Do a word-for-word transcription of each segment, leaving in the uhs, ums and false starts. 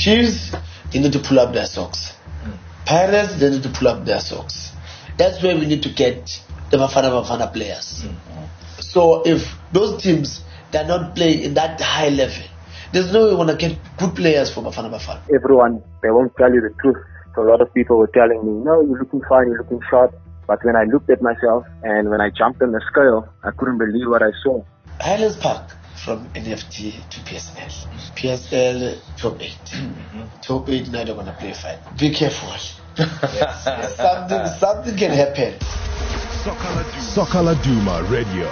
Chiefs, they need to pull up their socks. Mm. Pirates, they need to pull up their socks. That's where we need to get the Bafana Bafana players. Mm. So if those teams, they're not playing in that high level, there's no way we're going to get good players for Bafana Bafana. Everyone, they won't tell you the truth. So a lot of people were telling me, no, you're looking fine, you're looking sharp. But when I looked at myself and when I jumped on the scale, I couldn't believe what I saw. Highlands Park, from N F T to P S L. P S L, top eight. Mm-hmm. Top eight, now they're going to play fine. Be careful. Yes, yes. something, something can happen. Soccer Laduma Radio.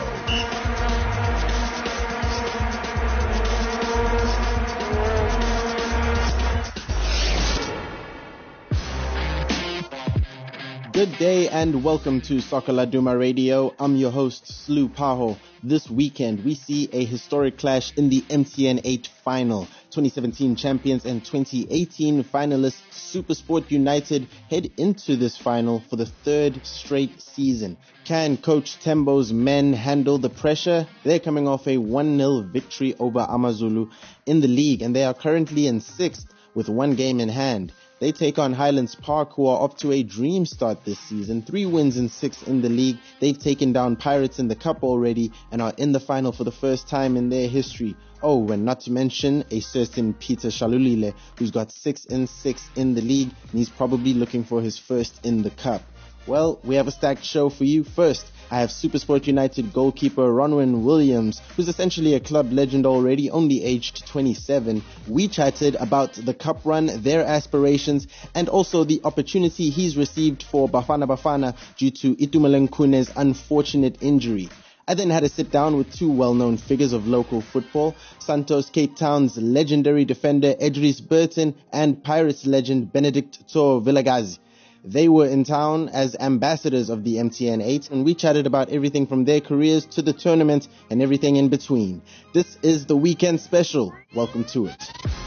Good day and welcome to Soccer Laduma Radio. I'm your host, Slu Paho. This weekend, we see a historic clash in the M T N eight final. twenty seventeen champions and twenty eighteen finalists SuperSport United head into this final for the third straight season. Can Coach Tembo's men handle the pressure? They're coming off a one nil victory over Amazulu in the league, and they are currently in sixth with one game in hand. They take on Highlands Park, who are off to a dream start this season. Three wins and six in the league. They've taken down Pirates in the Cup already and are in the final for the first time in their history. Oh, and not to mention a certain Peter Shalulile, who's got six and six in the league, and he's probably looking for his first in the Cup. Well, we have a stacked show for you. First, I have SuperSport United goalkeeper Ronwen Williams, who's essentially a club legend already, only aged twenty-seven. We chatted about the cup run, their aspirations, and also the opportunity he's received for Bafana Bafana due to Itumeleng Kune's unfortunate injury. I then had a sit down with two well-known figures of local football, Santos Cape Town's legendary defender Edris Burton and Pirates legend Benedict Tso Vilagazi. They were in town as ambassadors of the M T N eight, and we chatted about everything from their careers to the tournament and everything in between. This is the weekend special. Welcome to it.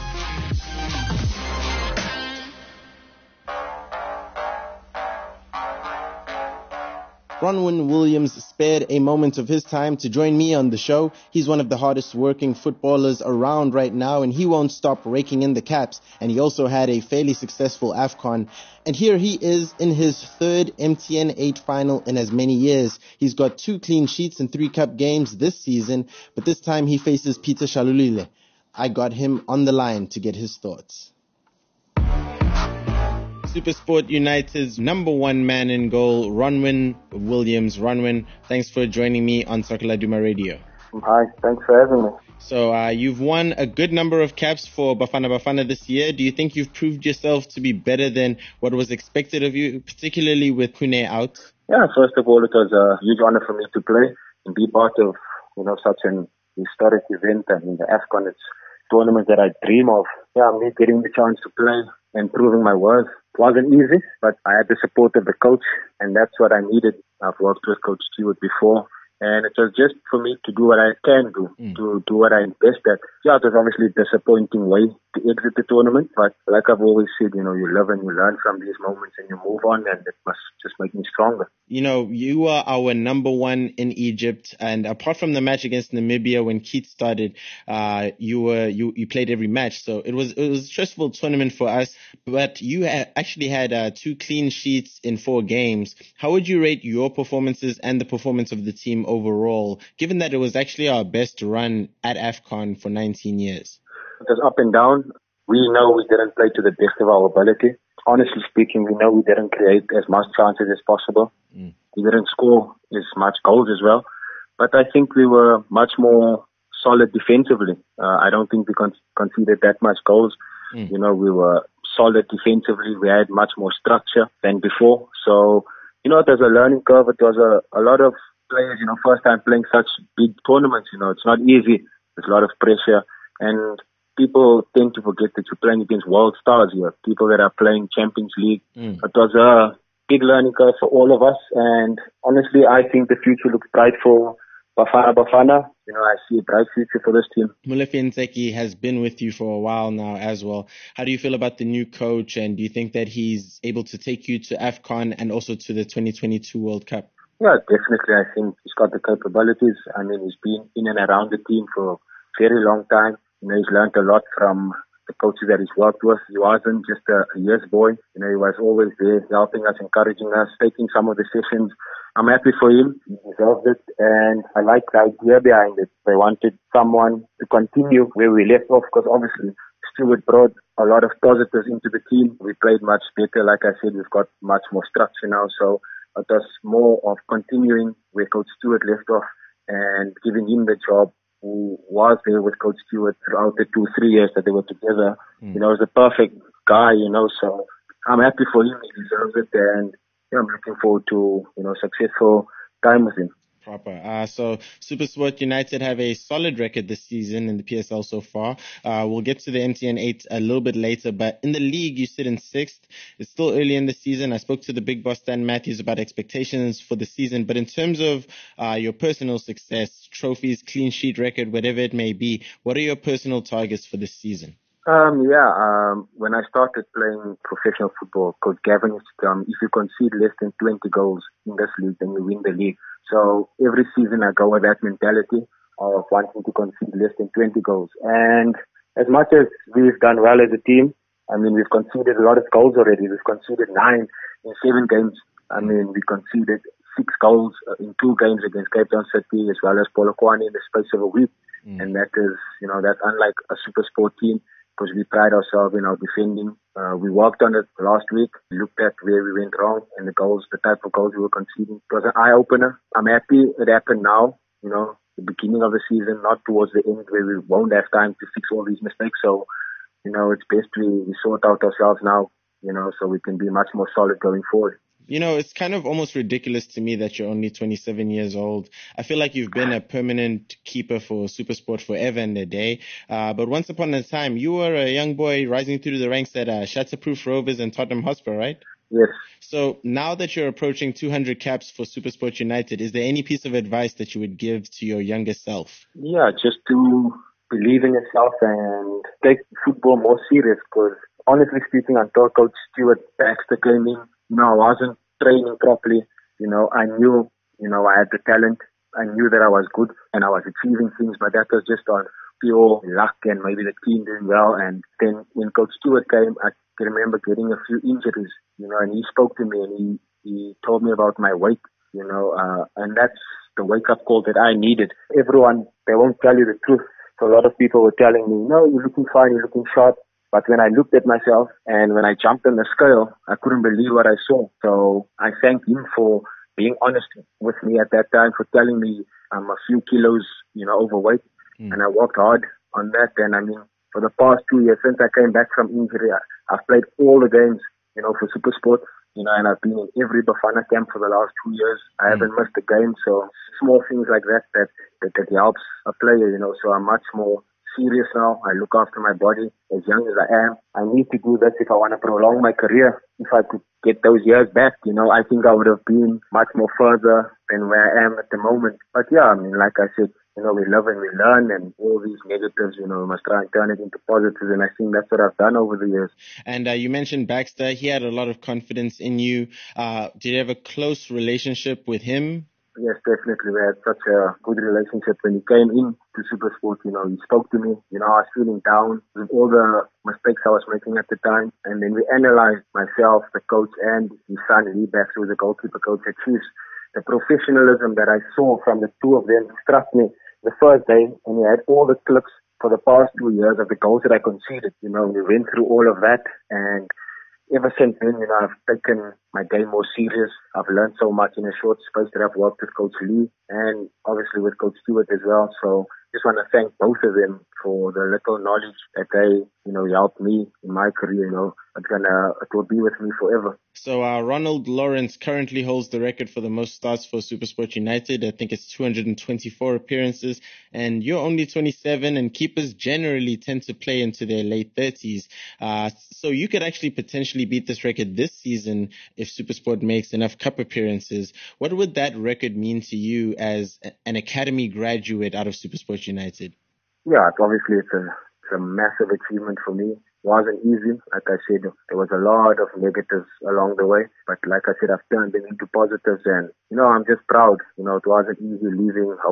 Ronwen Williams spared a moment of his time to join me on the show. He's one of the hardest working footballers around right now, and he won't stop raking in the caps. And he also had a fairly successful AFCON. And here he is in his third M T N eight final in as many years. He's got two clean sheets and three cup games this season, but this time he faces Peter Shalulile. I got him on the line to get his thoughts. SuperSport United's number one man in goal, Ronwen Williams. Ronwen, thanks for joining me on Soccer Laduma Radio. Hi, thanks for having me. So uh, you've won a good number of caps for Bafana Bafana this year. Do you think you've proved yourself to be better than what was expected of you, particularly with Kune out? Yeah, first of all, it was a huge honor for me to play and be part of, you know, such an historic event. I mean, the AFCON, it's a tournament that I dream of. Yeah, me getting the chance to play and proving my worth. It wasn't easy, but I had the support of the coach, and that's what I needed. I've worked with Coach Stewart before, and it was just for me to do what I can do, mm. to do what I'm best at. Yeah, it was obviously a disappointing way to exit the tournament, but like I've always said, you know, you live and you learn from these moments and you move on, and it must just make me stronger. You know, you are our number one in Egypt, and apart from the match against Namibia when Keith started, uh, you were you, you played every match, so it was it was a stressful tournament for us. But you ha- actually had uh, two clean sheets in four games. How would you rate your performances and the performance of the team overall, given that it was actually our best run at AFCON for nineteen years? It was up and down. We know we didn't play to the best of our ability. Honestly speaking, we know we didn't create as much chances as possible. Mm. We didn't score as much goals as well. But I think we were much more solid defensively. Uh, I don't think we con- conceded that much goals. Mm. You know, we were solid defensively. We had much more structure than before. So, you know, it was a learning curve. It was a, a lot of players, you know, first time playing such big tournaments. You know, it's not easy. There's a lot of pressure. And people tend to forget that you're playing against world stars here, people that are playing Champions League. Mm. It was a big learning curve for all of us. And honestly, I think the future looks bright for Bafana Bafana. You know, I see a bright future for this team. Molefi Ntseki has been with you for a while now as well. How do you feel about the new coach, and do you think that he's able to take you to AFCON and also to the twenty twenty-two World Cup? Yeah, definitely. I think he's got the capabilities. I mean, he's been in and around the team for a very long time. You know, he's learned a lot from the coaches that he's worked with. He wasn't just a, a year's boy. You know, he was always there helping us, encouraging us, taking some of the sessions. I'm happy for him. He deserves it. And I like the idea behind it. They wanted someone to continue where we left off because obviously Stuart brought a lot of positives into the team. We played much better. Like I said, we've got much more structure now. So it was more of continuing where Coach Stuart left off and giving him the job, who was there with Coach Stuart throughout the two, three years that they were together. Mm. You know, he's a perfect guy, you know, so I'm happy for him. He deserves it. And yeah, I'm looking forward to, you know, successful time with him. Proper. Uh, so SuperSport United have a solid record this season in the P S L so far. Uh, we'll get to the M T N eight a little bit later, but in the league, you sit in sixth. It's still early in the season. I spoke to the big boss, Dan Matthews, about expectations for the season, but in terms of uh, your personal success, trophies, clean sheet record, whatever it may be, what are your personal targets for this season? Um, yeah, um, when I started playing professional football, Coach Gavin used to tell me, if you concede less than twenty goals in this league, then you win the league. So every season I go with that mentality of wanting to concede less than twenty goals. And as much as we've done well as a team, I mean, we've conceded a lot of goals already. We've conceded nine in seven games. I mean, we conceded six goals in two games against Cape Town City as well as Polokwane in the space of a week. Mm. And that is, you know, that's unlike a SuperSport team, because we pride ourselves in our defending. Uh, we worked on it last week, looked at where we went wrong and the goals, the type of goals we were conceding. It was an eye-opener. I'm happy it happened now, you know, the beginning of the season, not towards the end where we won't have time to fix all these mistakes. So, you know, it's best we, we sort out ourselves now, you know, so we can be much more solid going forward. You know, it's kind of almost ridiculous to me that you're only twenty-seven years old. I feel like you've been a permanent keeper for SuperSport forever and a day. Uh, but once upon a time, you were a young boy rising through the ranks at uh, Shatterproof Rovers and Tottenham Hotspur, right? Yes. So now that you're approaching two hundred caps for SuperSport United, is there any piece of advice that you would give to your younger self? Yeah, just to believe in yourself and take football more serious, because honestly speaking, until Coach Stuart Baxter came in, you know, I wasn't training properly. You know, I knew, you know, I had the talent. I knew that I was good and I was achieving things, but that was just on pure luck and maybe the team doing well. And then when Coach Stuart came, I can remember getting a few injuries, you know, and he spoke to me and he, he told me about my weight, you know, uh, and that's the wake-up call that I needed. Everyone, they won't tell you the truth. So a lot of people were telling me, no, you're looking fine, you're looking sharp. But when I looked at myself and when I jumped on the scale, I couldn't believe what I saw. So I thank him for being honest with me at that time, for telling me I'm a few kilos, you know, overweight. Mm. And I worked hard on that. And I mean, for the past two years, since I came back from injury, I, I've played all the games, you know, for SuperSport, you know, and I've been in every Bafana camp for the last two years. I mm. haven't missed a game. So small things like that, that, that, that helps a player, you know, so I'm much more serious now. I look after my body as young as I am. I need to do this if I want to prolong my career. If I could get those years back, you know, I think I would have been much more further than where I am at the moment. But yeah, I mean, like I said, you know, we live and we learn, and all these negatives, you know, we must try and turn it into positives. And I think that's what I've done over the years. And uh, you mentioned Baxter. He had a lot of confidence in you. Uh, did you have a close relationship with him? Yes, definitely. We had such a good relationship. When he came in to SuperSport, you know, he spoke to me. You know, I was feeling down with all the mistakes I was making at the time. And then we analyzed, myself, the coach, and his son, Lee Baxter, who was the goalkeeper coach at Chiefs. The professionalism that I saw from the two of them struck me the first day. And he had all the clips for the past two years of the goals that I conceded. You know, we went through all of that. And ever since then, you know, I've taken my game more serious. I've learned so much in a short space that I've worked with Coach Lee and obviously with Coach Stewart as well. So just want to thank both of them for the little knowledge that they, you know, helped me in my career. You know, it's gonna, it will be with me forever. So uh, Ronald Lawrence currently holds the record for the most starts for SuperSport United. I think it's two hundred twenty-four appearances, and you're only twenty-seven, and keepers generally tend to play into their late thirties. Uh, so you could actually potentially beat this record this season if SuperSport makes enough cup appearances. What would that record mean to you as an academy graduate out of SuperSport United? Yeah, obviously it's a, it's a massive achievement for me. It wasn't easy. Like I said, there was a lot of negatives along the way. But like I said, I've turned them into positives. And, you know, I'm just proud. You know, it wasn't easy leaving home,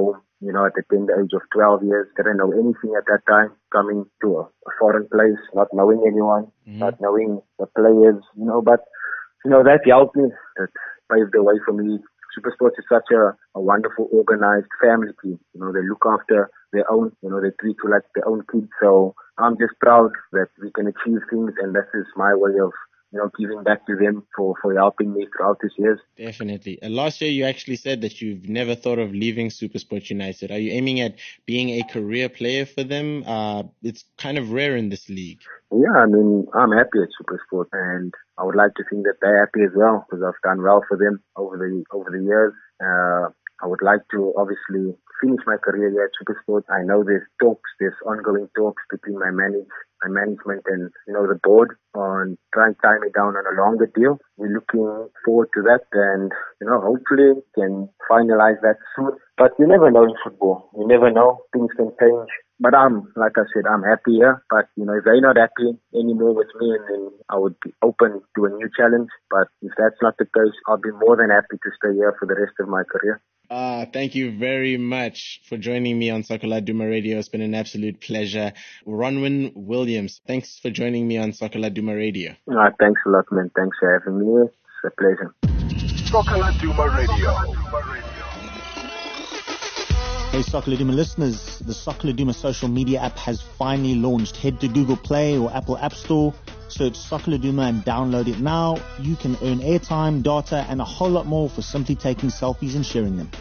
you know, at the tender age of twelve years. Didn't know anything at that time. Coming to a, a foreign place, not knowing anyone, mm-hmm. not knowing the players, you know, but, you know, that helped me. That paved the way for me. SuperSport is such a, a wonderful, organized family team. You know, they look after their own, you know, they treat you like their own kids. So I'm just proud that we can achieve things, and this is my way of, you know, giving back to them for, for helping me throughout these years. Definitely. And last year you actually said that you've never thought of leaving SuperSport United. Are you aiming at being a career player for them? Uh, it's kind of rare in this league. Yeah, I mean, I'm happy at SuperSport, and I would like to think that they're happy as well, because I've done well for them over the over the years. Uh, I would like to obviously finish my career here at SuperSport. I know there's talks, there's ongoing talks between my manage, my management and, you know, the board on trying to tie me down on a longer deal. We're looking forward to that, and, you know, hopefully can finalize that soon. But you never know in football. You never know. Things can change. But I'm, like I said, I'm happy here. But, you know, if they're not happy anymore with me, then I would be open to a new challenge. But if that's not the case, I'll be more than happy to stay here for the rest of my career. Uh, thank you very much for joining me on Soccer Laduma Radio. It's been an absolute pleasure. Ronwen Williams, thanks for joining me on Soccer Laduma Radio. Uh, thanks a lot, man. Thanks for having me. It's a pleasure. Soccer Laduma Radio. Hey Soccer Laduma listeners, the Soccer Laduma social media app has finally launched. Head to Google Play or Apple App Store, search Soccer Laduma and download it now. You can earn airtime, data and a whole lot more for simply taking selfies and sharing them.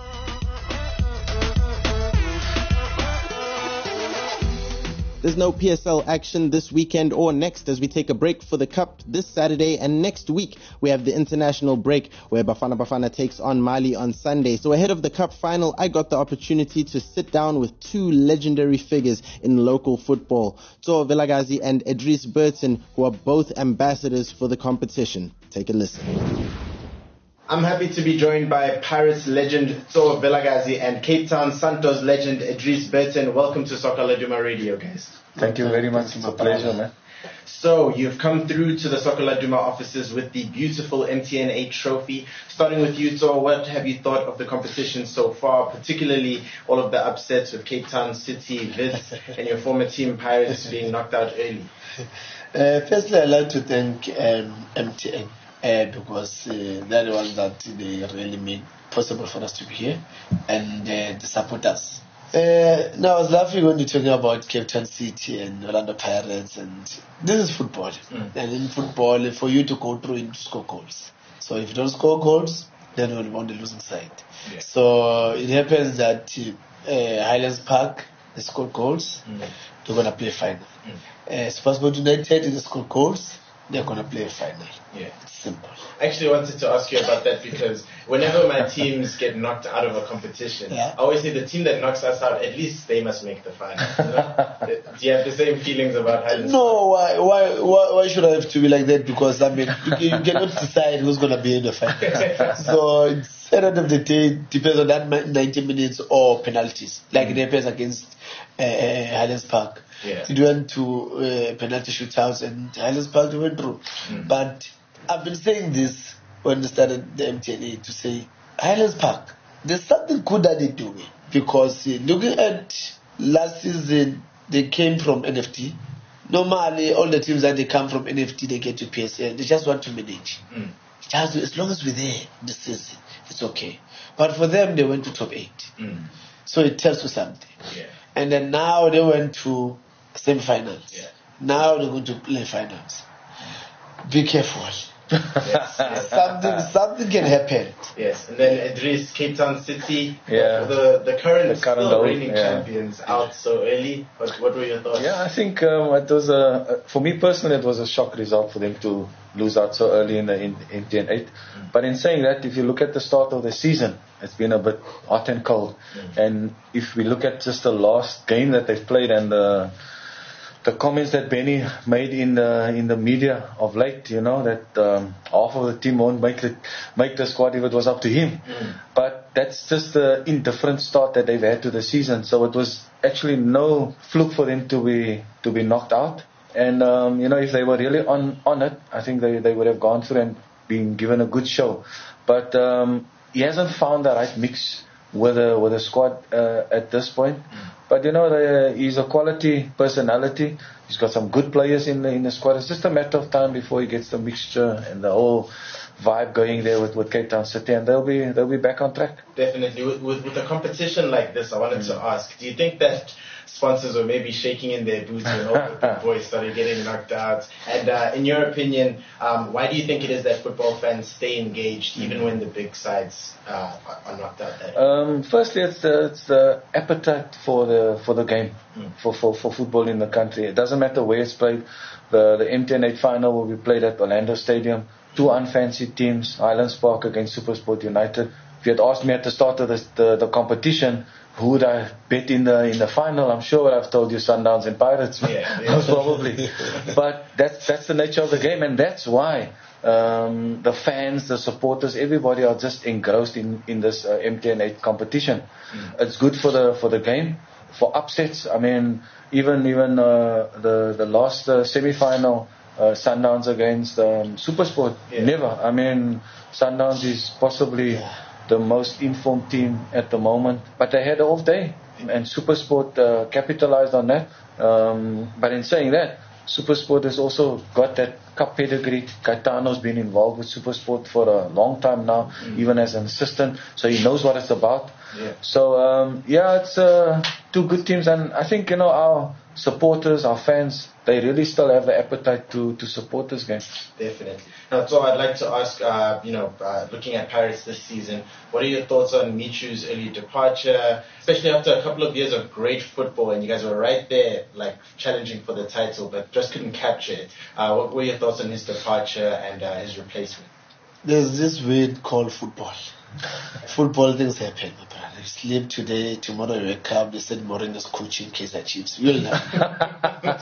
There's no P S L action this weekend or next as we take a break for the Cup this Saturday, and next week we have the international break where Bafana Bafana takes on Mali on Sunday. So ahead of the Cup final, I got the opportunity to sit down with two legendary figures in local football, Tso Vilakazi and Idris Burton, who are both ambassadors for the competition. Take a listen. I'm happy to be joined by Pirates legend Tso Vilakazi and Cape Town Santos legend Idris Burton. Welcome to Soccer Laduma Radio, guys. Thank you very much. It's a pleasure, man. So, you've come through to the Soccer Laduma offices with the beautiful M T N eight trophy. Starting with you, Tso, what have you thought of the competition so far, particularly all of the upsets with Cape Town City, Wits, and your former team Pirates being knocked out early? Uh, firstly, I'd like to thank um, M T N. Uh, because uh, they're the ones that they really made possible for us to be here, and uh, the supporters. Uh, now, I was laughing when you're talking about Cape Town City and Orlando Pirates, and this is football. Mm. And in football, for you to go through, you need to score goals. So if you don't score goals, then you're on the losing side. Yeah. So it happens that uh, Highlands Park, they scored goals, mm. they're going to play final. Mm. Uh, Sportsbook United, they scored goals, they're going to play a final. Yeah. It's simple. I actually wanted to ask you about that because whenever my teams get knocked out of a competition, yeah. I always say the team that knocks us out, at least they must make the final. You know? Do you have the same feelings about Highlands? No, why, why, why, why should I have to be like that? Because, I mean, you, you cannot decide who's going to be in the final. So, it's, at the end of the day, it depends on that ninety minutes or penalties, like mm. it happens against uh, Highlands Park. Yeah. It went to uh, penalty shootouts and Highlands Park went through. Mm. But I've been saying this when we started the M T N A to say, Highlands Park, there's something good that they're doing. Because uh, looking at last season, they came from N F T. Normally, all the teams that they come from N F T, they get to P S L. They just want to manage. Mm. Just, as long as we're there this season, it's okay. But for them, they went to top eight. Mm. So it tells you something. Yeah. And then now they went to semi-finals. Yeah. Now they're going to play finals. Be careful. Yes, yes. something something can happen. Yes, and then Idris, Cape Town City, yeah. the the current, the current still old, reigning yeah. champions out so early. What what were your thoughts? Yeah, I think um, it was a for me personally it was a shock result for them to lose out so early in the in, in T N eight. Mm. But in saying that, if you look at the start of the season, it's been a bit hot and cold. Mm. And if we look at just the last game that they've played and the the comments that Benny made in the in the media of late, you know, that um, half of the team won't make the make the squad if it was up to him. Mm. But that's just the indifferent start that they've had to the season. So it was actually no fluke for them to be to be knocked out. And um, you know, if they were really on on it, I think they they would have gone through and been given a good show. But um, he hasn't found the right mix with a with a squad uh, at this point. But you know, the, he's a quality personality. He's got some good players in the in the squad. It's just a matter of time before he gets the mixture and the whole vibe going there with, with Cape Town City, and they'll be they'll be back on track. Definitely. With, with, with a competition like this, I wanted mm. to ask, do you think that sponsors were maybe shaking in their boots when all the big boys started getting knocked out? And uh, in your opinion, um, why do you think it is that football fans stay engaged even when the big sides uh, are knocked out? That um, firstly, it's the, it's the appetite for the for the game, mm. for, for, for football in the country. It doesn't matter where it's played. The the M T N eight final will be played at Orlando Stadium. Two unfancy teams, Highlands Park against SuperSport United. If you had asked me at the start of this, the the competition, who would I bet in the in the final? I'm sure I've told you Sundowns and Pirates, yeah, yeah. most probably. But that's that's the nature of the game, and that's why um, the fans, the supporters, everybody are just engrossed in in this uh, M T N eight competition. Mm. It's good for the for the game, for upsets. I mean, even even uh, the the last uh, semi-final. Uh, Sundowns against um, SuperSport. Yeah. Never. I mean, Sundowns is possibly yeah. the most informed team at the moment, but they had an off day, and SuperSport uh, capitalized on that. Um, but in saying that, SuperSport has also got that cup pedigree. Caetano's been involved with SuperSport for a long time now, mm. even as an assistant, so he knows what it's about. Yeah. So um, yeah, it's uh, two good teams, and I think, you know, our supporters, our fans, they really still have the appetite to, to support this game. Definitely. Now, so I'd like to ask, uh, you know, uh, looking at Paris this season, what are your thoughts on Michu's early departure, especially after a couple of years of great football, and you guys were right there, like, challenging for the title, but just couldn't capture it. Uh, what were your thoughts on his departure and uh, his replacement? There's this word called football. Football things happen, my brother. You sleep today, tomorrow you wake up, they said Mourinho's coaching Kaizer Chiefs. You'll know. uh,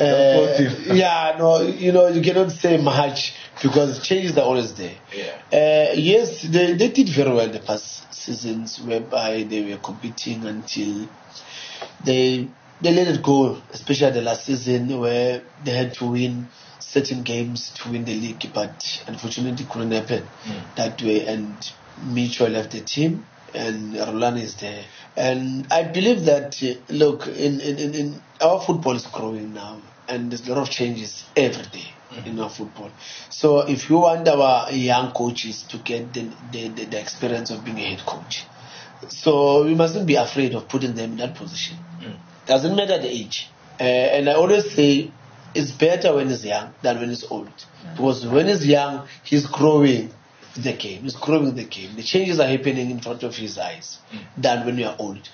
yeah, no, you know, you cannot say much because changes are always there. Yeah. Uh, yes, they, they did very well the past seasons, whereby they were competing until they they let it go, especially the last season where they had to win certain games to win the league, but unfortunately it couldn't happen mm. that way, and Michu left the team and Roland is there. And I believe that, uh, look, in, in, in our football is growing now, and there's a lot of changes every day mm-hmm. in our football. So if you want our young coaches to get the, the, the, the experience of being a head coach, so we mustn't be afraid of putting them in that position. Mm. Doesn't matter the age. Uh, and I always say it's better when he's young than when he's old. Mm. Because when he's young, he's growing the game. He's growing the game. The changes are happening in front of his eyes mm. than when you are old.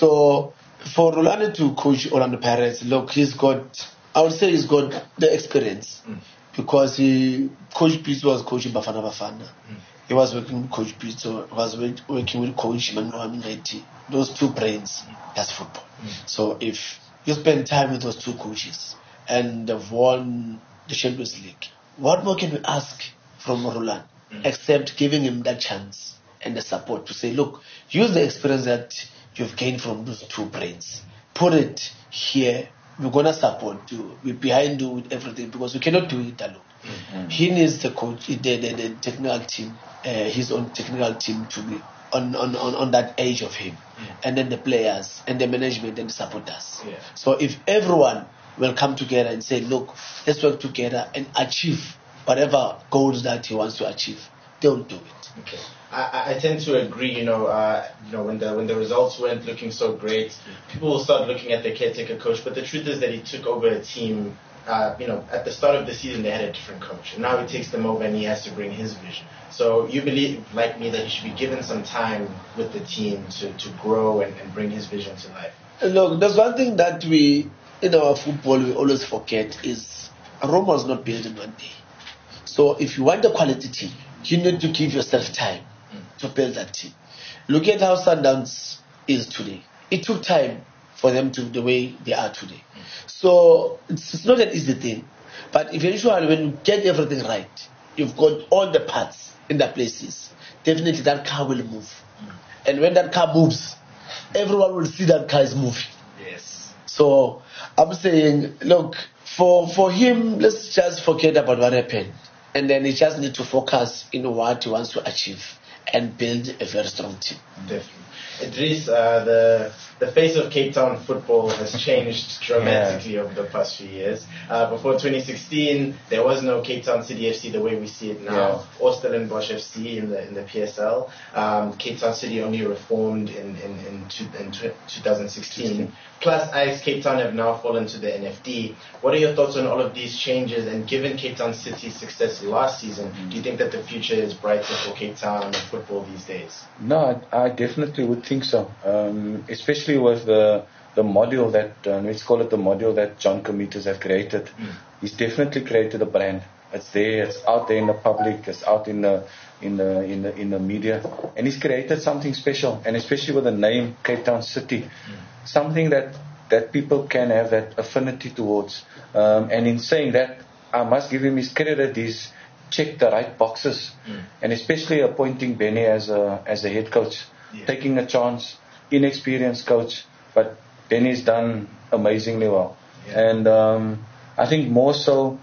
So for Rolando to coach Orlando Pirates, look, he's got, I would say he's got the experience mm. because he, Coach Pitso was coaching Bafana Bafana. Mm. He was working with Coach Pitso, was working with Coach Manu Aminati. Those two brains, mm. that's football. Mm. So if you spend time with those two coaches and they've won the Champions League, what more can we ask from Rolando? Mm. Except giving him that chance and the support to say, look, use the experience that you've gained from those two brains. Put it here. We're going to support you. We're behind you with everything because we cannot do it alone. Mm-hmm. He needs the coach, the, the, the technical team, uh, his own technical team to be on, on, on, on that age of him. Mm. And then the players and the management and the supporters. Yeah. So if everyone will come together and say, look, let's work together and achieve whatever goals that he wants to achieve, they'll do it. Okay. I, I tend to agree, you know, uh, you know, when the when the results weren't looking so great, people will start looking at the caretaker coach, but the truth is that he took over a team, uh, you know, at the start of the season they had a different coach, and now he takes them over and he has to bring his vision. So you believe, like me, that he should be given some time with the team to, to grow and, and bring his vision to life? Look, there's one thing that we, in our football, we always forget is Rome was not built in one day. So if you want a quality team, you need to give yourself time mm. to build that team. Look at how Sundowns is today. It took time for them to the way they are today. Mm. So it's, it's not an easy thing. But eventually when you get everything right, you've got all the parts in the places, definitely that car will move. Mm. And when that car moves, everyone will see that car is moving. Yes. So I'm saying, look, for, for him, let's just forget about what happened. And then he just needs to focus in what he wants to achieve. and build a very strong team. Definitely. Idris, uh, the the face of Cape Town football has changed dramatically yeah. over the past few years. Uh, before twenty sixteen, there was no Cape Town City F C the way we see it now, yeah. or Stellenbosch F C in the in the P S L. Um, Cape Town City only reformed in in in, two, in twenty sixteen. Plus, Ajax Cape Town have now fallen to the N F D. What are your thoughts on all of these changes? And given Cape Town City's success last season, mm-hmm. do you think that the future is brighter for Cape Town football these days? No, I, I definitely would think so. Um, especially with the the module that, uh, let's call it the module that John Comitas have created. Mm. He's definitely created a brand. It's there, it's out there in the public, it's out in the in the in the in the media, and he's created something special. And especially with the name Cape Town City, mm. something that that people can have that affinity towards. Um, and in saying that, I must give him his credit. He's checked the right boxes, mm. and especially appointing Benny as a as a head coach, yeah. taking a chance, inexperienced coach, but Benny's done amazingly well, yeah. and um, I think more so.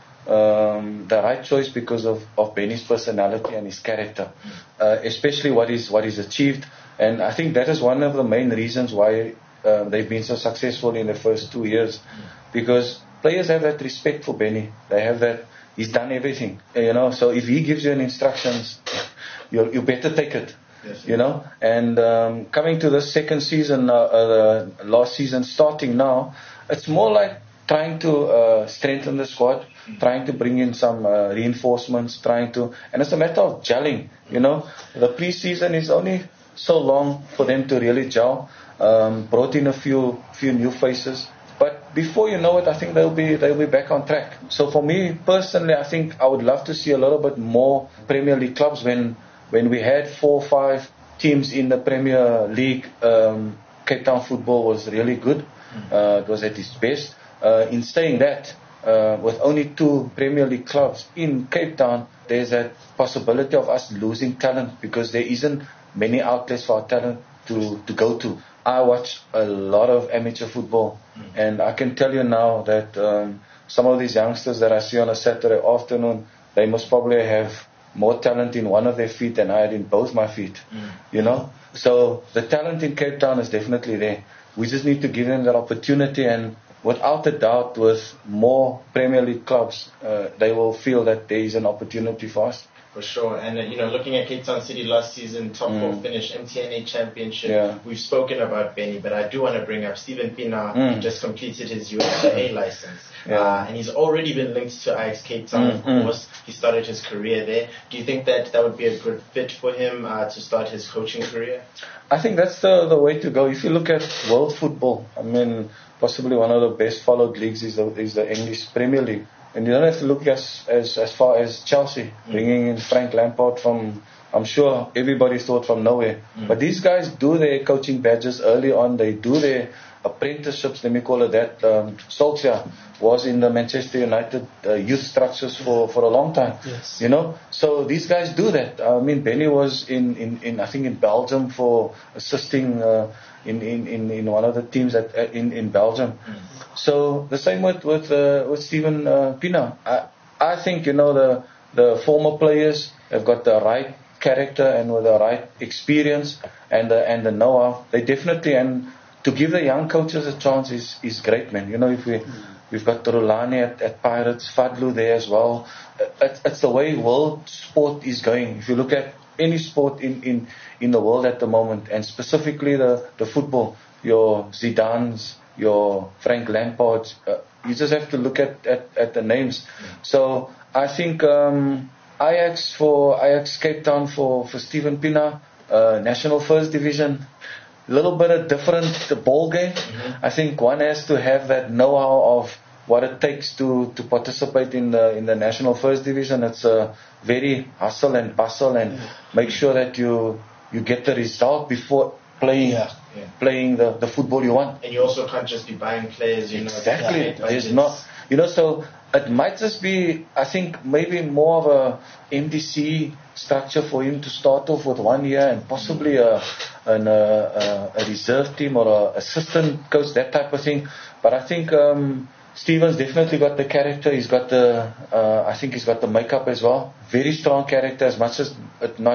Um, the right choice because of, of Benny's personality and his character, uh, especially what he's what he's achieved, and I think that is one of the main reasons why uh, they've been so successful in the first two years, because players have that respect for Benny. They have that he's done everything, you know. So if he gives you an instructions, you you better take it, yes, you know. And um, coming to the second season, uh, uh, the last season starting now, it's more like trying to uh, strengthen the squad, trying to bring in some uh, reinforcements, trying to, and it's a matter of gelling, you know. The pre-season is only so long for them to really gel. Um, brought in a few few new faces, but before you know it, I think they'll be they'll be back on track. So for me personally, I think I would love to see a little bit more Premier League clubs. When when we had four or five teams in the Premier League, um, Cape Town football was really good. Uh, it was at its best. Uh, in saying that, uh, with only two Premier League clubs in Cape Town, there's that possibility of us losing talent because there isn't many outlets for our talent to, to go to. I watch a lot of amateur football, mm. and I can tell you now that um, some of these youngsters that I see on a Saturday afternoon, they must probably have more talent in one of their feet than I had in both my feet, mm. you know. So the talent in Cape Town is definitely there. We just need to give them that opportunity, and without a doubt, with more Premier League clubs, uh, they will feel that there is an opportunity for us. For sure. And, uh, you know, looking at Cape Town City last season, top mm. four finish, M T N A championship. Yeah. We've spoken about Benny, but I do want to bring up Steven Pienaar. Mm. He just completed his U S A license. Yeah. Uh, and he's already been linked to Ajax Cape Town, mm. of course. He started his career there. Do you think that that would be a good fit for him uh, to start his coaching career? I think that's the, the way to go. If you look at world football, I mean, possibly one of the best followed leagues is the, is the English Premier League. And you don't have to look as as, as far as Chelsea, mm. bringing in Frank Lampard from, I'm sure everybody thought from nowhere. Mm. But these guys do their coaching badges early on. They do their apprenticeships, let me call it that. Um, Solskjaer was in the Manchester United uh, youth structures for, for a long time. Yes. You know, so these guys do that. I mean, Benny was in, in, in I think in Belgium for assisting uh, in, in, in, in one of the teams at, uh, in, in Belgium. Mm. So the same with with, uh, with Steven uh, Pienaar. I, I think, you know, the the former players have got the right character and with the right experience and the, and the know-how. They definitely, and to give the young coaches a chance is, is great, man. You know, if we, mm. we've got Rulani at, at Pirates, Fadlu there as well. It, it's the way world sport is going. If you look at any sport in, in, in the world at the moment, and specifically the, the football, your Zidane's, your Frank Lampard's, uh, you just have to look at, at, at the names. Mm. So I think um, Ajax for Ajax Cape Town for, for Steven Pienaar, uh, National First Division, a little bit of different the ball game. Mm-hmm. I think one has to have that know-how of what it takes to, to participate in the in the National First Division. It's a very hustle and bustle, and yeah. make sure that you you get the result before playing yeah. Yeah. playing the, the football you want. And you also can't just be buying players, you know. Exactly. Yeah, There's not, you know, so it might just be, I think, maybe more of a M D C structure for him to start off with one year, and possibly a an, a, a reserve team or a assistant coach, that type of thing. But I think um, Steven's definitely got the character. He's got the, uh, I think he's got the makeup as well. Very strong character, as much as it not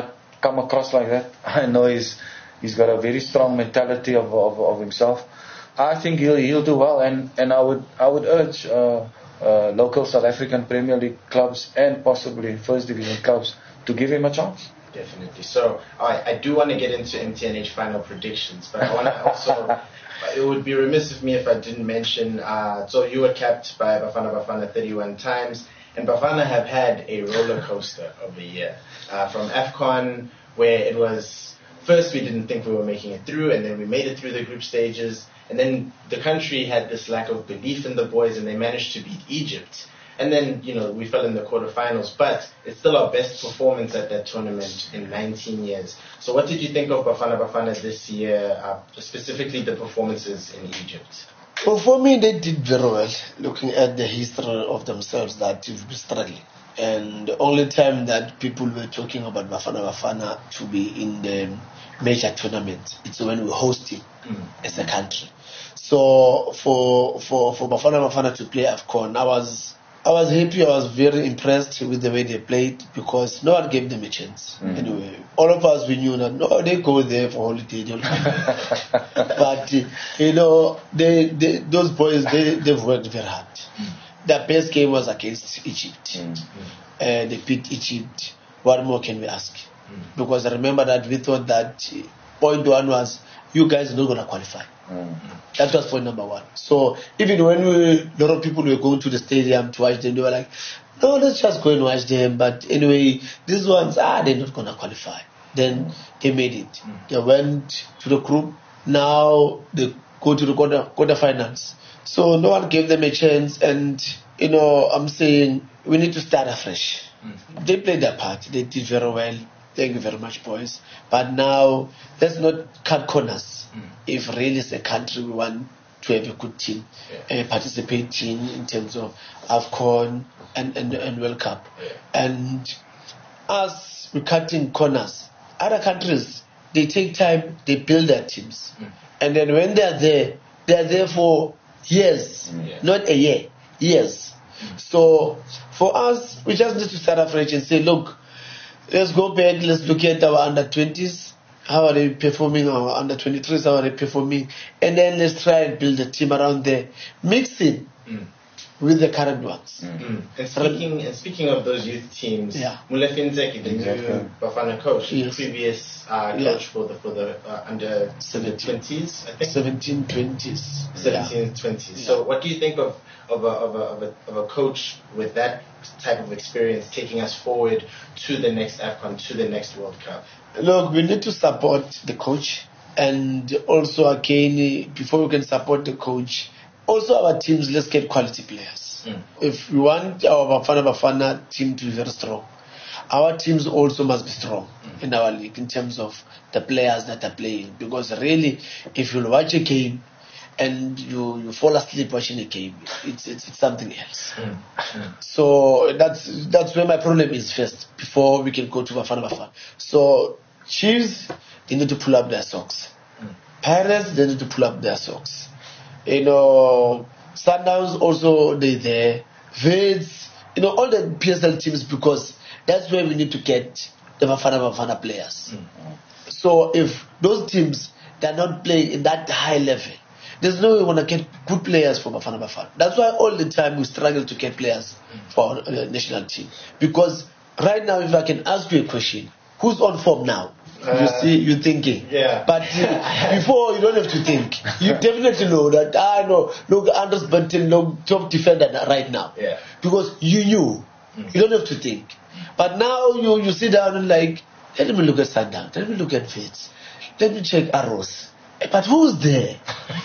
come across like that. I know he's he's got a very strong mentality of of, of himself. I think he'll he'll do well, and, and I would I would urge uh, uh, local South African Premier League clubs and possibly First Division clubs to give him a chance. Definitely. So I, I do want to get into M T N H final predictions, but I want to also. It would be remiss of me if I didn't mention. Uh, so you were capped by Bafana Bafana thirty-one times, and Bafana have had a roller coaster of a year uh, from AFCON, where it was first we didn't think we were making it through, and then we made it through the group stages. And then the country had this lack of belief in the boys, and they managed to beat Egypt. And then, you know, we fell in the quarterfinals, but it's still our best performance at that tournament in nineteen years. So what did you think of Bafana Bafana this year, uh, specifically the performances in Egypt? Well, for me, they did very well, looking at the history of themselves that you've been struggling. And the only time that people were talking about Bafana Bafana to be in the major tournament, it's when we host it mm. as a country. So for for for Bafana Bafana to play AFCON, I was I was happy. I was very impressed with the way they played because no one gave them a chance. Mm. Anyway, all of us we knew that no, they go there for holiday. But uh, you know, they, they those boys they they've worked very hard. Mm. Their best game was against Egypt. Mm. Uh, they beat Egypt. What more can we ask? Mm. Because I remember that we thought that point one was you guys are not going to qualify. Mm. That was point number one. So even when we, a lot of people were going to the stadium to watch them, they were like, no, let's just go and watch them. But anyway, these ones, ah, they're not going to qualify. Then mm. they made it. Mm. They went to the group. Now they go to the quarter quarterfinals. So no one gave them a chance. And, you know, I'm saying we need to start afresh. Mm. They played their part. They did very well. Thank you very much, boys. But now, let's not cut corners. Mm. If really as a country we want to have a good team, yeah. uh, participating in terms of AFCON and, and, and World Cup. Yeah. And us, we're cutting corners. Other countries, they take time, they build their teams. Mm. And then when they're there, they're there for years, mm. yeah. not a year, years. Mm. So for us, we just need to start afresh and say, look, let's go back, let's look at our under twenties. How are they performing? Our under twenty-threes, how are they performing? And then let's try and build a team around there. Mix it mm. with the current ones. Mm. Mm. And speaking and speaking of those youth teams, yeah. Molefi Nzeki, the exactly. new Bafana coach, yes. previous uh, coach yeah. for the for the uh, under twenties, I think. seventeen twenties. seventeen twenties. Yeah. So what do you think of of a, of a of a of a coach with that type of experience taking us forward to the next AFCON, to the next World Cup? Look, we need to support the coach, and also again, before we can support the coach, also our teams, let's get quality players. Mm. If we want our Bafana Bafana team to be very strong, our teams also must be strong mm. in our league in terms of the players that are playing. Because really, if you watch a game and you, you fall asleep watching a game, it's it's, it's something else. Mm. Mm. So that's that's where my problem is first, before we can go to Bafana Bafana. So Chiefs, they need to pull up their socks. Mm. Pirates, they need to pull up their socks. You know, Sundowns also, they there. Vids, you know, all the P S L teams, because that's where we need to get the Bafana Bafana players. Mm. So if those teams, they're not playing in that high level, there's no way we're going to get good players for Bafana Bafana. That's why all the time we struggle to get players for our uh, national team. Because right now, if I can ask you a question, who's on form now? Uh, you see, you're thinking. Yeah. But uh, before, you don't have to think. You definitely know that, I know, look, Anders Benton, look, top defender right now. Yeah. Because you knew. Mm. You don't have to think. But now you, you sit down and like, let me look at Sundown, let me look at Fitz, let me check Arrows. But who's there?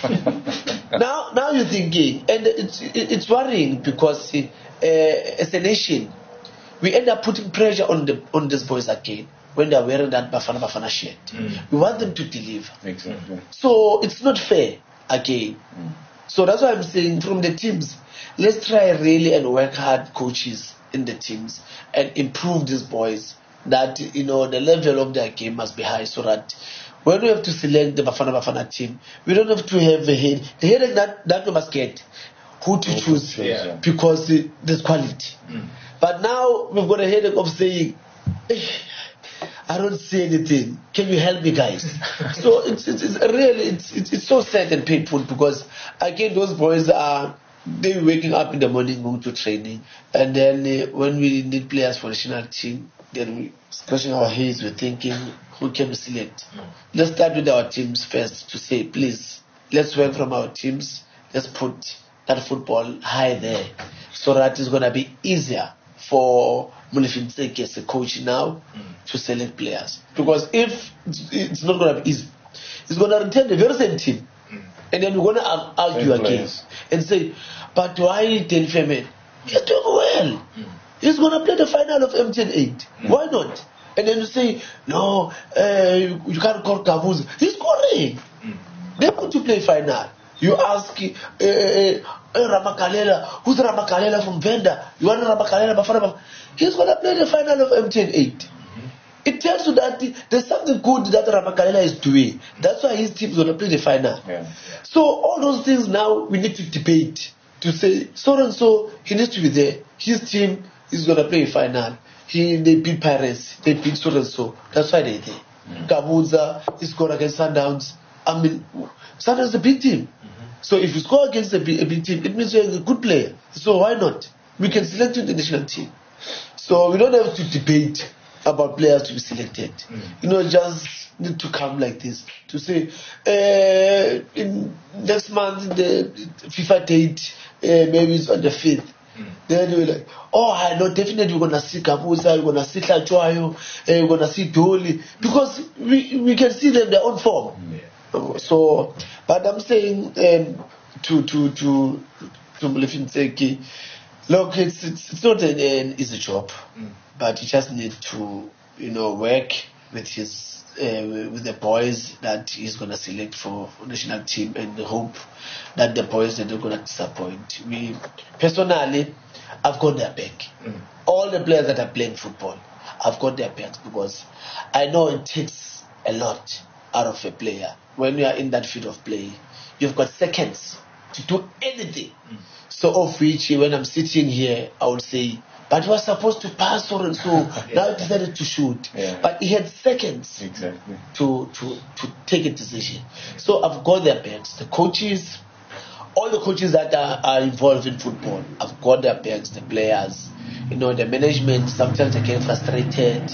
now, now you're thinking, and it's it's worrying because uh, as a nation, we end up putting pressure on the on these boys again when they're wearing that Bafana Bafana shirt. Mm. We want them to deliver. Exactly. So it's not fair again. Mm. So that's why I'm saying from the teams, let's try really and work hard, coaches in the teams, and improve these boys. That, you know, the level of their game must be high, so that when we have to select the Bafana Bafana team, we don't have to have a head. The headache that, that we must get, who to choose, yeah. because uh, there's quality. Mm. But now we've got a headache of saying, I don't see anything. Can you help me, guys? So it's, it's, it's really, it's, it's, it's so sad and painful because, again, those boys are, they waking up in the morning, going to training. And then uh, when we need players for the national team, then we scratching our heads, we're thinking, who can we select? Mm. Let's start with our teams first to say, please, let's work from our teams. Let's put that football high there so that it's going to be easier for Molefi as a coach now mm. to select players. Because if it's not going to be easy, it's going to return the very same team. Mm. And then we're going to argue same again players. And say, but why Ten Femen? He's doing well. Mm. He's going to play the final of M T N eight. Mm. Why not? And then you say, no, uh, you, you can't call Kavuza. He's scoring. Mm. They're going to play final. You ask uh, uh, Ramakalela, who's Ramakalela from Venda? You want Ramakalela Bafana? He's going to play the final of M T N eight. Mm-hmm. It tells you that there's something good that Ramakalela is doing. That's why his team is going to play the final. Yeah. So all those things now we need to debate to say so and so he needs to be there. His team is going to play a final. He they beat Pirates, they beat so and so. That's why they're there. Mm-hmm. Kamuza is scored against Sundowns. I mean, Sundowns is a big team. Mm-hmm. So if you score against a big, a big team, it means you're a good player. So why not? We can select you in the national team. So we don't have to debate about players to be selected. Mm-hmm. You know, just need to come like this to say, uh, in next month the FIFA date, uh, maybe it's on the fifth. Mm. Then we're like, oh, I know definitely we're gonna see Kabuza, we're gonna see Tlachoyo, uh, we're gonna see Doli, because we we can see them their own form. Mm. Yeah. So, but I'm saying um, to to to to Molefi, look, it's, it's it's not an, an easy job, mm. but you just need to you know work with his. Uh, with the boys that he's going to select for, for national team, and hope that the boys are not going to disappoint. We personally, I've got their back. Mm. All the players that are playing football, I've got their backs because I know it takes a lot out of a player. When you are in that field of play, you've got seconds to do anything. Mm. So of which, when I'm sitting here, I would say, but he was supposed to pass or and so yeah. Now he decided to shoot. Yeah. But he had seconds exactly. to, to, to take a decision. So I've got their backs. The coaches, all the coaches that are, are involved in football, I've got their backs, the players. You know, the management, sometimes I get frustrated.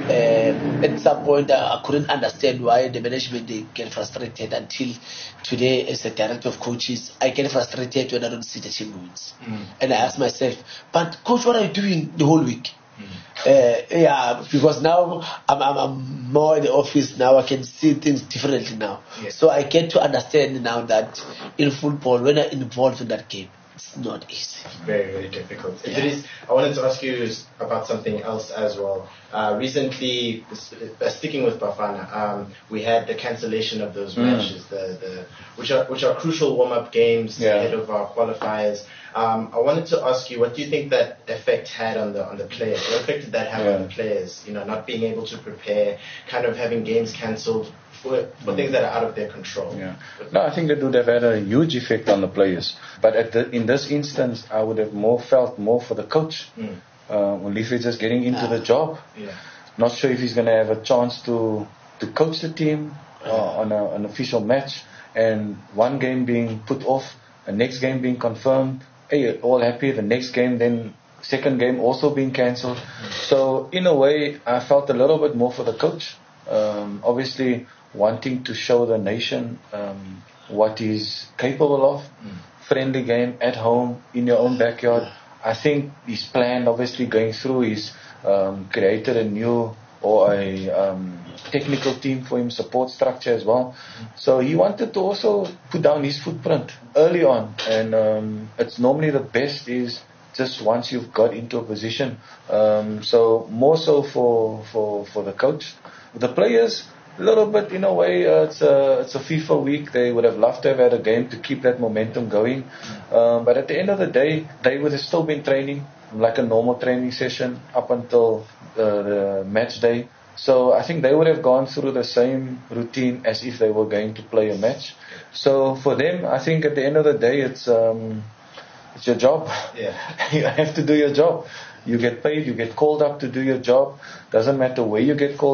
Um, at some point, I, I couldn't understand why the management they get frustrated until today, as a director of coaches, I get frustrated when I don't see the team wins. Mm. And I ask myself, but coach, what are you doing the whole week? Mm. Uh, yeah, because now I'm, I'm, I'm more in the office now. I can see things differently now. Yes. So I get to understand now that in football, when I'm involved in that game, it's not easy. Very, very difficult. Yeah. Idris, I wanted to ask you about something else as well. Uh, recently, uh, sticking with Bafana, um, we had the cancellation of those mm. matches, the, the which are which are crucial warm-up games yeah. ahead of our qualifiers. Um, I wanted to ask you, what do you think that effect had on the on the players? What effect did that have yeah. on the players? You know, not being able to prepare, kind of having games cancelled for, for mm. things that are out of their control. Yeah. No, I think that would have had a huge effect on the players. But at the, in this instance, I would have more felt more for the coach. Mm. Uh, Molefi just getting into ah. the job. Yeah. Not sure if he's going to have a chance to to coach the team uh, on a, an official match, and one game being put off, the next game being confirmed. Hey, all happy. The next game, then second game also being cancelled. Mm. So in a way, I felt a little bit more for the coach. Um, obviously, wanting to show the nation um, what he's capable of. Mm. Friendly game at home in your own backyard. I think his plan, obviously going through, is um, created a new or a um, technical team for him, support structure as well. So he wanted to also put down his footprint early on, and um, it's normally the best is just once you've got into a position. Um, so more so for for for the coach, the players. A little bit, in a way, uh, it's a it's a FIFA week. They would have loved to have had a game to keep that momentum going. Um, but at the end of the day, they would have still been training like a normal training session up until uh, the match day. So I think they would have gone through the same routine as if they were going to play a match. So for them, I think at the end of the day, it's um, it's your job. Yeah. You have to do your job. You get paid, you get called up to do your job. Doesn't matter where you get called up.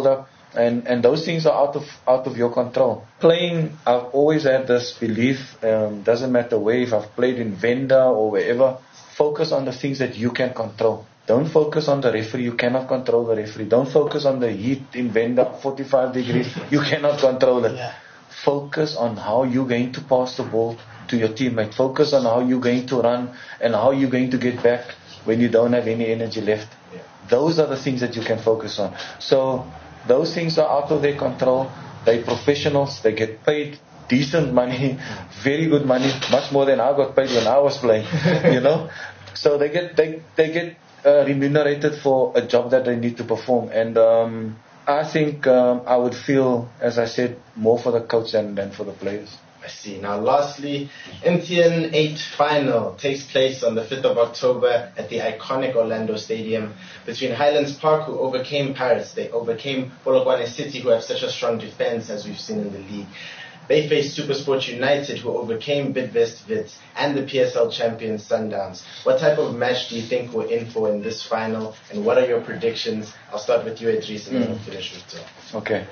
And and those things are out of out of your control. Playing, I've always had this belief, um, doesn't matter where, if I've played in Venda or wherever, focus on the things that you can control. Don't focus on the referee, you cannot control the referee. Don't focus on the heat in Venda, forty-five degrees, you cannot control it. Yeah. Focus on how you're going to pass the ball to your teammate. Focus on how you're going to run and how you're going to get back when you don't have any energy left. Yeah. Those are the things that you can focus on. So those things are out of their control. They're professionals. They get paid decent money, very good money, much more than I got paid when I was playing. You know, so they get they they get uh, remunerated for a job that they need to perform. And um, I think um, I would feel, as I said, more for the coach than, than for the players. I see. Now, lastly, M T N eight final takes place on the fifth of October at the iconic Orlando Stadium between Highlands Park, who overcame Paris. They overcame Polokwane City, who have such a strong defense, as we've seen in the league. They faced SuperSport United, who overcame Bidvest Wits and the P S L champions Sundowns. What type of match do you think we're in for in this final, and what are your predictions? I'll start with you, Idris, and then we'll finish with Joe. Okay.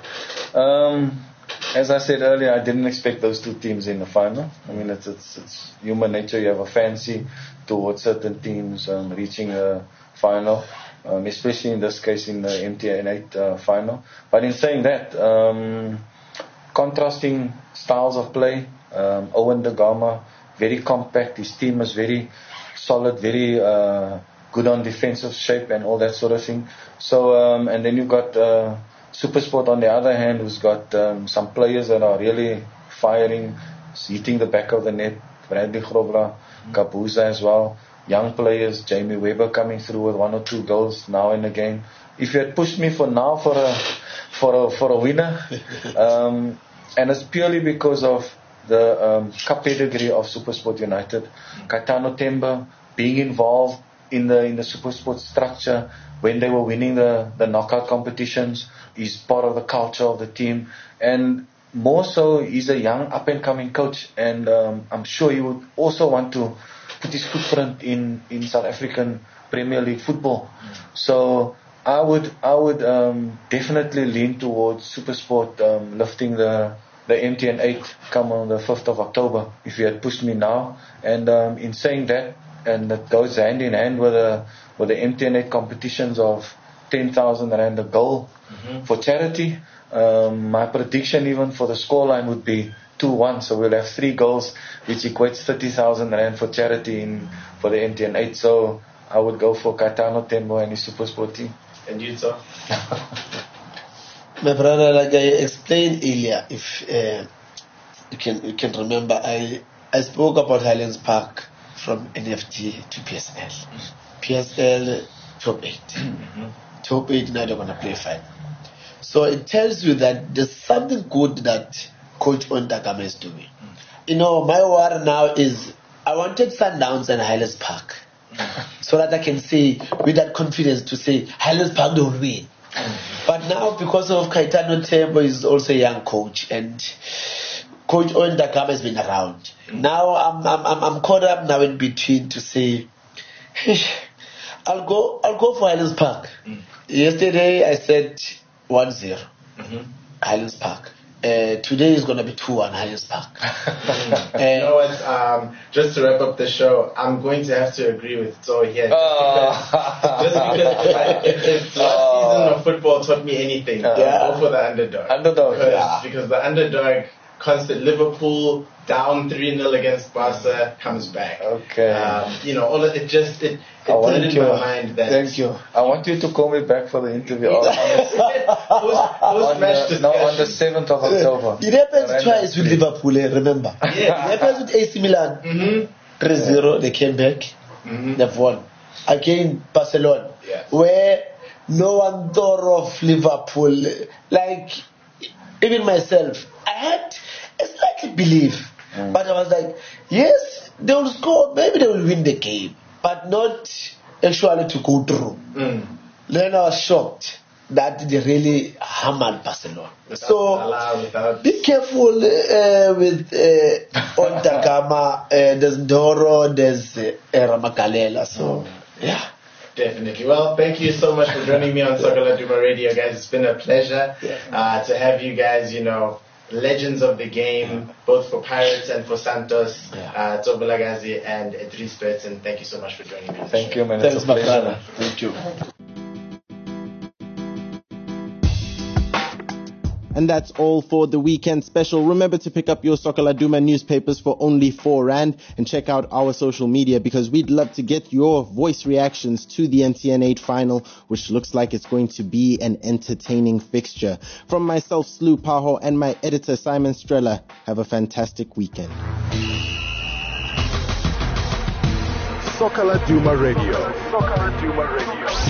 Um, as I said earlier, I didn't expect those two teams in the final. I mean, it's it's, it's human nature. You have a fancy towards certain teams um, reaching a final, um, especially in this case in the M T N eight uh, final. But in saying that, um, contrasting styles of play. Um, Owen Da Gama, very compact. His team is very solid, very uh, good on defensive shape and all that sort of thing. So, um, and then you've got uh, SuperSport on the other hand, who's got um, some players that are really firing, hitting the back of the net. Bradley Grobler, Kabuza as well. Young players, Jamie Weber coming through with one or two goals now and again. If you had pushed me for now for a for a for a winner, um, and it's purely because of the um, cup pedigree of SuperSport United, Kaitano Temba being involved in the in the SuperSport structure when they were winning the the knockout competitions. He's part of the culture of the team, and more so, he's a young up and coming coach, and um, I'm sure he would also want to put his footprint in in South African Premier League football. So I would I would um, definitely lean towards SuperSport um, lifting the the M T N eight come on the fifth of October. If you had pushed me now, and um, in saying that, and that goes hand in hand with the with the M T N eight competitions of ten thousand rand a goal mm-hmm. for charity. Um, my prediction even for the scoreline would be two one. So we'll have three goals, which equates thirty thousand rand for charity in for the M T N eight. So I would go for Kaitano Tembo and his SuperSport team. And you, sir? My brother, like I explained earlier, if uh, you can you can remember, I I spoke about Highlands Park from N F T to P S L. Mm-hmm. P S L top eight. Mm-hmm. Top eight, now they're going to play final. So it tells you that there's something good that Coach Owen Da Gama is doing. Mm-hmm. You know, my worry now is I wanted Sundowns and Highlands Park. Mm-hmm. So that I can say with that confidence to say Highlands Park don't win. Mm-hmm. But now because of Kaitano Tembo is also a young coach, and Coach Owen Da Gama has been around. Mm-hmm. Now I'm, I'm I'm I'm caught up now in between to say I'll go I'll go for Highlands Park. Mm-hmm. Yesterday I said one zero mm-hmm. Highlands Park. Uh, today is going to be two one Highlands Park. uh, you know what? Um, just to wrap up the show, I'm going to have to agree with Zoe here. Just because, just because if, I, if, if last oh. season of football taught me anything, uh, yeah. go for the underdog. Underdog, because, yeah. because the underdog, constant Liverpool down three nil against Barca comes back. Okay. Um, you know, all of it just it, it put it in you. my mind that. Thank you. I want you to call me back for the interview. on, post, post match the, no, on the seventh of October. It happens twice with Liverpool, eh, remember? Yeah. It happens with A C Milan. Mm-hmm. three zero, they came back. Mm-hmm. They've won. Again, Barcelona, yeah. where no one thought of Liverpool. Like, even myself, I had a slightly belief. Mm. But I was like, yes, they will score, maybe they will win the game, but not actually to go through. Mm. Then I was shocked that they really hammered Barcelona. Without so Salah, without... be careful uh, with uh, Owen Da Gama. Uh, there's Ndoro, there's uh, Ramakalela. So, yeah. Definitely. Well, thank you so much for joining me on Soccer Laduma Radio, guys. It's been a pleasure uh, to have you guys, you know, legends of the game, both for Pirates and for Santos, uh, Tobo Lagazi and Idris Burton. Thank you so much for joining me. Thank you, man. Thanks, It's a pleasure. Bafana. Thank you. And that's all for the weekend special. Remember to pick up your Soccer Laduma newspapers for only four rand and check out our social media because we'd love to get your voice reactions to the M T N eight final, which looks like it's going to be an entertaining fixture. From myself, Slu Paho, and my editor, Simon Strella, have a fantastic weekend. Soccer Laduma Radio. Soccer Laduma Radio.